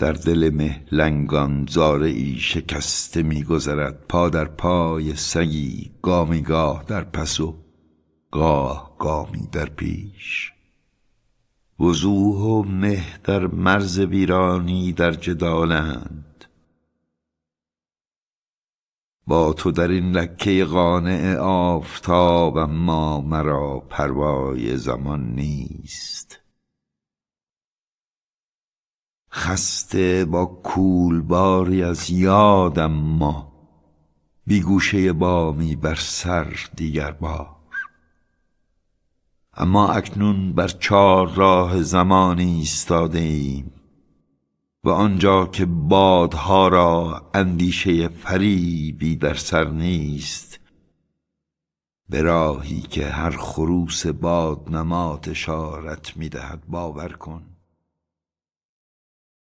در دل مه لنگان زاره ای شکسته می‌گذرد، پا در پای سگی، گامی گاه در پس و گاه گامی در پیش. وضوح و مه در مرز ویرانی در جدالند، با تو در این لکه قانع آفتاب، اما مرا پروای زمان نیست. خسته با کولباری از یاد، اما بی گوشه بامی بر سر دیگر بار. اما اکنون بر چار راه زمان ایستاده ایم و آنجا که بادها را اندیشه فریبی در سر نیست، به راهی که هر خروس باد نمات اشارت می‌دهد باور کن.